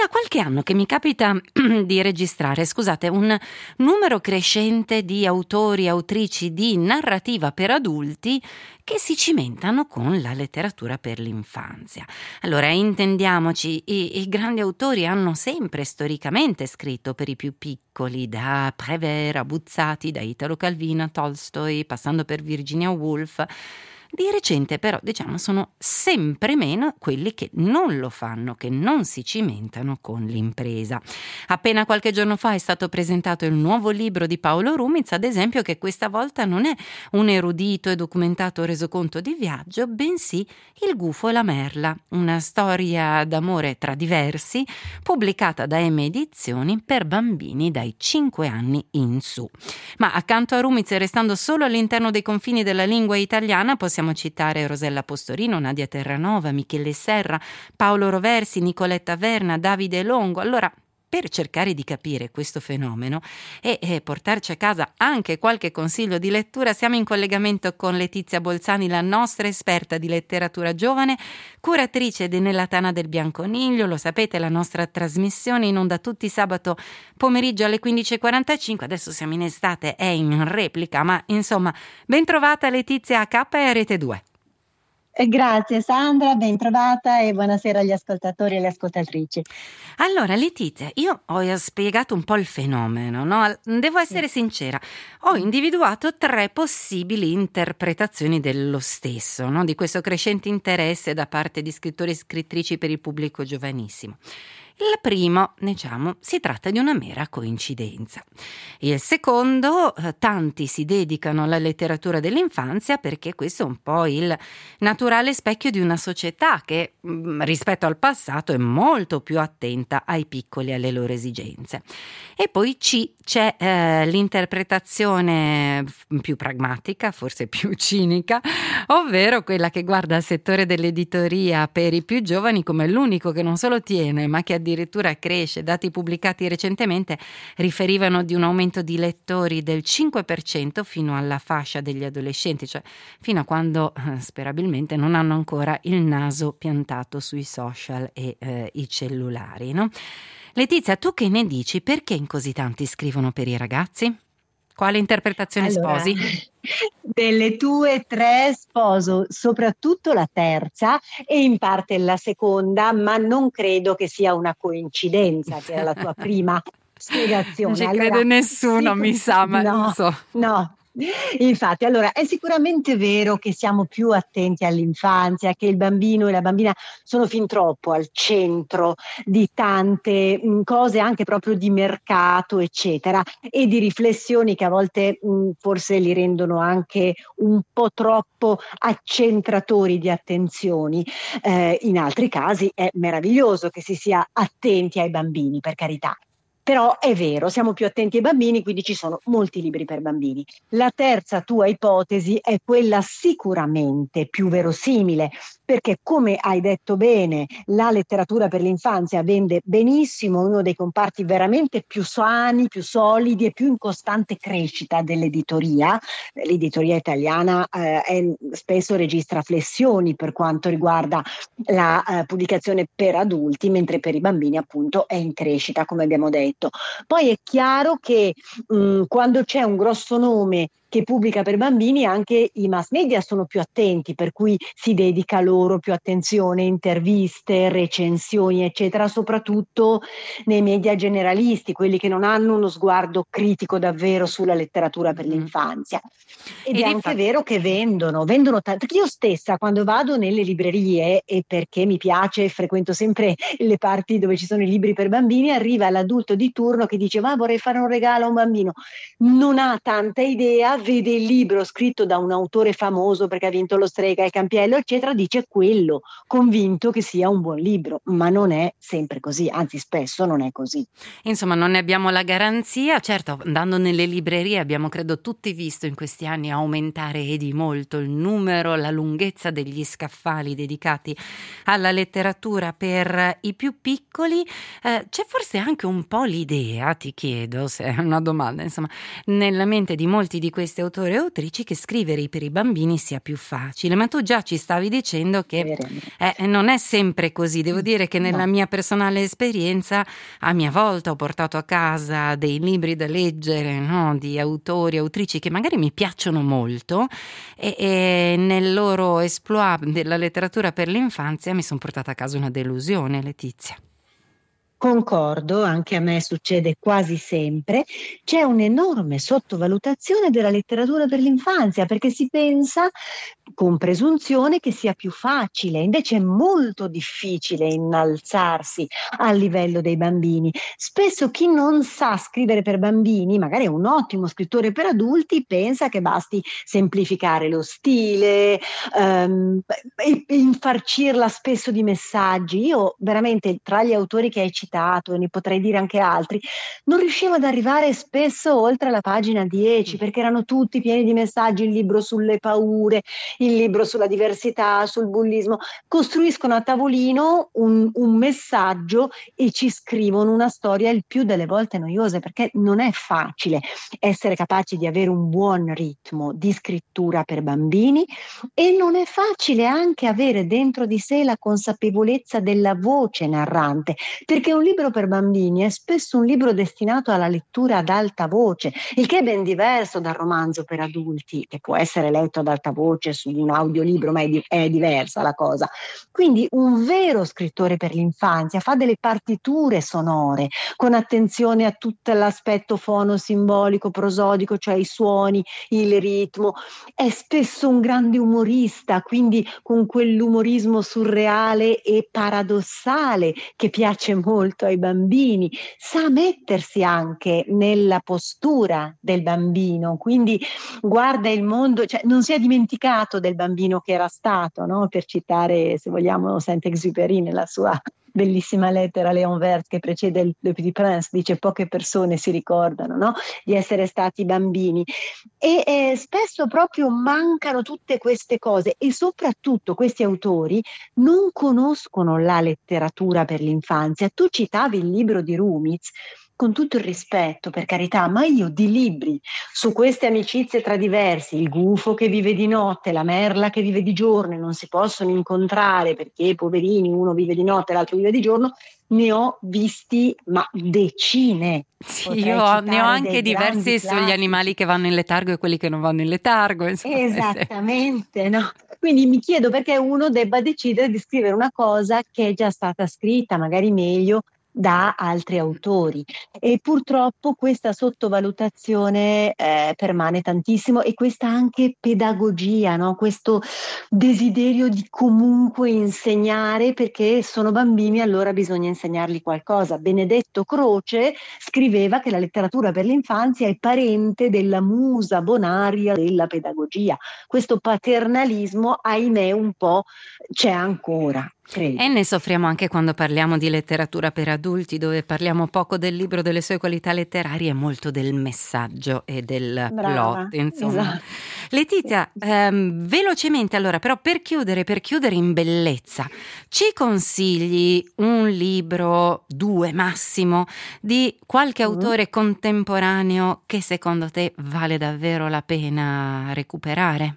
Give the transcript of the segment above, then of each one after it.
da qualche anno che mi capita di registrare, scusate, un numero crescente di autori e autrici di narrativa per adulti che si cimentano con la letteratura per l'infanzia. Allora, intendiamoci, i grandi autori hanno sempre storicamente scritto per i più piccoli, da Prévert a Buzzati, da Italo Calvino a Tolstoi, passando per Virginia Woolf. Di recente però, sono sempre meno quelli che non lo fanno, che non si cimentano con l'impresa. Appena qualche giorno fa è stato presentato il nuovo libro di Paolo Rumiz, ad esempio, che questa volta non è un erudito e documentato resoconto di viaggio, bensì Il gufo e la merla, una storia d'amore tra diversi, pubblicata da M Edizioni per bambini dai 5 anni in su. Ma accanto a Rumiz, restando solo all'interno dei confini della lingua italiana, possiamo citare Rosella Postorino, Nadia Terranova, Michele Serra, Paolo Roversi, Nicoletta Verna, Davide Longo. Allora, per cercare di capire questo fenomeno e portarci a casa anche qualche consiglio di lettura, siamo in collegamento con Letizia Bolzani, la nostra esperta di letteratura giovane, curatrice di Nella Tana del Bianconiglio. Lo sapete, la nostra trasmissione in onda tutti sabato pomeriggio alle 15:45. Adesso siamo in estate, è in replica, ma insomma, ben trovata Letizia a K e a Rete 2. Grazie Sandra, ben trovata e buonasera agli ascoltatori e alle ascoltatrici. Allora Letizia, io ho spiegato un po' il fenomeno, no? Devo essere sincera, ho individuato 3 possibili interpretazioni dello stesso, no? Di questo crescente interesse da parte di scrittori e scrittrici per il pubblico giovanissimo. Il primo, si tratta di una mera coincidenza. Il secondo, tanti si dedicano alla letteratura dell'infanzia perché questo è un po' il naturale specchio di una società che rispetto al passato è molto più attenta ai piccoli e alle loro esigenze. E poi c'è l'interpretazione più pragmatica, forse più cinica, ovvero quella che guarda al settore dell'editoria per i più giovani come l'unico che non solo tiene, ma che addirittura cresce. Dati pubblicati recentemente riferivano di un aumento di lettori del 5% fino alla fascia degli adolescenti, cioè fino a quando sperabilmente non hanno ancora il naso piantato sui social e i cellulari, no? Letizia, tu che ne dici? Perché in così tanti scrivono per i ragazzi? Quale interpretazione sposi? Delle tue 3 sposo soprattutto la terza e in parte la seconda, ma non credo che sia una coincidenza, che era la tua prima spiegazione. Non ci crede nessuno, mi sa, ma non so. No. Infatti, allora è sicuramente vero che siamo più attenti all'infanzia, che il bambino e la bambina sono fin troppo al centro di tante cose anche proprio di mercato, eccetera, e di riflessioni che a volte forse li rendono anche un po' troppo accentratori di attenzioni. In altri casi è meraviglioso che si sia attenti ai bambini, per carità. Però è vero, siamo più attenti ai bambini, quindi ci sono molti libri per bambini. La terza tua ipotesi è quella sicuramente più verosimile, perché come hai detto bene, la letteratura per l'infanzia vende benissimo, uno dei comparti veramente più sani, più solidi e più in costante crescita dell'editoria. L'editoria italiana spesso registra flessioni per quanto riguarda la pubblicazione per adulti, mentre per i bambini appunto è in crescita, come abbiamo detto. Poi è chiaro che quando c'è un grosso nome che pubblica per bambini, anche i mass media sono più attenti, per cui si dedica loro più attenzione, interviste, recensioni, eccetera, soprattutto nei media generalisti, quelli che non hanno uno sguardo critico davvero sulla letteratura per l'infanzia. Ed è anche vero che vendono tanto. Io stessa quando vado nelle librerie, e perché mi piace, frequento sempre le parti dove ci sono i libri per bambini, arriva l'adulto di turno che dice: ma vorrei fare un regalo a un bambino, non ha tanta idea, vede il libro scritto da un autore famoso perché ha vinto lo Strega, il Campiello, eccetera, dice quello, convinto che sia un buon libro, ma non è sempre così, anzi spesso non è così. Insomma, non ne abbiamo la garanzia. Certo, andando nelle librerie abbiamo, credo, tutti visto in questi anni aumentare e di molto il numero, la lunghezza degli scaffali dedicati alla letteratura per i più piccoli. C'è forse anche un po' l'idea, ti chiedo se è una domanda, insomma, nella mente di molti di questi questi autori e autrici che scrivere per i bambini sia più facile, ma tu già ci stavi dicendo che non è sempre così. Devo dire che nella mia personale esperienza, a mia volta ho portato a casa dei libri da leggere, no, di autori e autrici che magari mi piacciono molto e nel loro exploit della letteratura per l'infanzia mi sono portata a casa una delusione, Letizia. Concordo, anche a me succede quasi sempre. C'è un'enorme sottovalutazione della letteratura per l'infanzia perché si pensa con presunzione che sia più facile, invece è molto difficile innalzarsi al livello dei bambini. Spesso chi non sa scrivere per bambini, magari è un ottimo scrittore per adulti, pensa che basti semplificare lo stile, e infarcirla spesso di messaggi. Io veramente, tra gli autori che hai citato, ne potrei dire anche altri, non riuscivo ad arrivare spesso oltre la pagina 10 perché erano tutti pieni di messaggi. Il libro sulle paure, il libro sulla diversità, sul bullismo, costruiscono a tavolino un messaggio e ci scrivono una storia il più delle volte noiosa, perché non è facile essere capaci di avere un buon ritmo di scrittura per bambini e non è facile anche avere dentro di sé la consapevolezza della voce narrante, perché un libro per bambini è spesso un libro destinato alla lettura ad alta voce, il che è ben diverso dal romanzo per adulti, che può essere letto ad alta voce su un audiolibro, ma è diversa la cosa. Quindi un vero scrittore per l'infanzia fa delle partiture sonore con attenzione a tutto l'aspetto fono-simbolico, prosodico, cioè i suoni, il ritmo. È spesso un grande umorista, quindi con quell'umorismo surreale e paradossale che piace molto ai bambini, sa mettersi anche nella postura del bambino, quindi guarda il mondo, cioè non si è dimenticato del bambino che era stato, no? Per citare, se vogliamo, Saint-Exupéry nella sua bellissima lettera a Léon Vert che precede Le Petit Prince, dice: poche persone si ricordano, no? Di essere stati bambini e spesso proprio mancano tutte queste cose e soprattutto questi autori non conoscono la letteratura per l'infanzia. Tu citavi il libro di Rumiz, con tutto il rispetto, per carità, ma io di libri su queste amicizie tra diversi, il gufo che vive di notte, la merla che vive di giorno e non si possono incontrare perché poverini, uno vive di notte e l'altro vive di giorno, ne ho visti ma decine. Sì, io ne ho anche diversi sugli animali che vanno in letargo e quelli che non vanno in letargo. Insomma. Esattamente, no? Quindi mi chiedo perché uno debba decidere di scrivere una cosa che è già stata scritta, magari meglio, da altri autori e purtroppo questa sottovalutazione permane tantissimo e questa anche pedagogia, no? Questo desiderio di comunque insegnare perché sono bambini, allora bisogna insegnargli qualcosa. Benedetto Croce scriveva che la letteratura per l'infanzia è parente della musa bonaria della pedagogia. Questo paternalismo, ahimè, un po' c'è ancora. Credo. E ne soffriamo anche quando parliamo di letteratura per adulti, dove parliamo poco del libro, delle sue qualità letterarie e molto del messaggio e del plot, insomma. Esatto. Letizia, velocemente allora, però per chiudere in bellezza, ci consigli un libro, 2 massimo, di qualche autore contemporaneo che secondo te vale davvero la pena recuperare?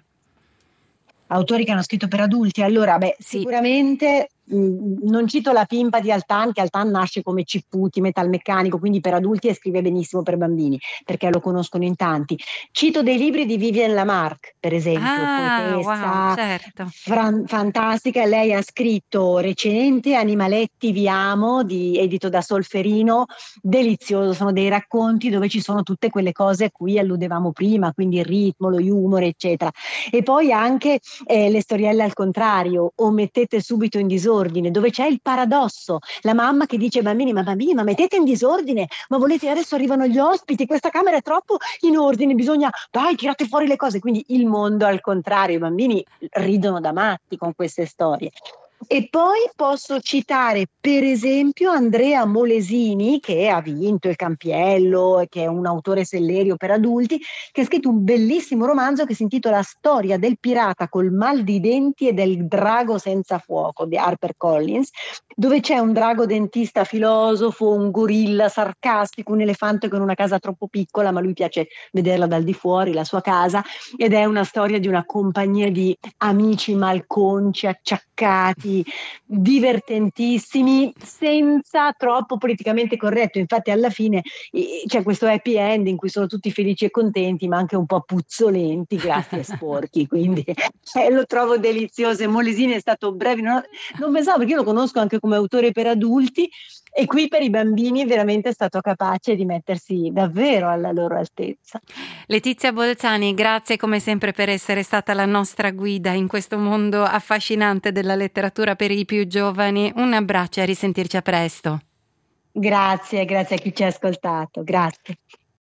Autori che hanno scritto per adulti, allora sì. Sicuramente non cito la pimpa di Altan, che Altan nasce come Cipputi, metalmeccanico, quindi per adulti e scrive benissimo per bambini, perché lo conoscono in tanti. Cito dei libri di Vivienne Lamarck, per esempio, poetessa, wow, certo. fantastica. Lei ha scritto recente Animaletti vi amo, edito da Solferino, delizioso, sono dei racconti dove ci sono tutte quelle cose a cui alludevamo prima, quindi il ritmo, lo humor, eccetera. E poi anche Le storielle al contrario, o Mettete subito in disordine, dove c'è il paradosso, la mamma che dice ai bambini: ma bambini, ma mettete in disordine, ma volete, adesso arrivano gli ospiti, questa camera è troppo in ordine, bisogna, dai, tirate fuori le cose. Quindi il mondo al contrario, i bambini ridono da matti con queste storie. E poi posso citare per esempio Andrea Molesini, che ha vinto il Campiello e che è un autore sellerio per adulti, che ha scritto un bellissimo romanzo che si intitola Storia del pirata col mal di denti e del drago senza fuoco di HarperCollins, dove c'è un drago dentista filosofo, un gorilla sarcastico, un elefante con una casa troppo piccola, ma lui piace vederla dal di fuori, la sua casa, ed è una storia di una compagnia di amici malconci, acciaccati, divertentissimi, senza troppo politicamente corretto. Infatti alla fine c'è questo happy end in cui sono tutti felici e contenti, ma anche un po' puzzolenti, grassi e sporchi, quindi lo trovo delizioso. E Molesini è stato breve, non pensavo, perché io lo conosco anche come autore per adulti, e qui per i bambini veramente è stato capace di mettersi davvero alla loro altezza. Letizia Bolzani, grazie come sempre per essere stata la nostra guida in questo mondo affascinante della letteratura per i più giovani. Un abbraccio e a risentirci a presto. Grazie, grazie a chi ci ha ascoltato. Grazie.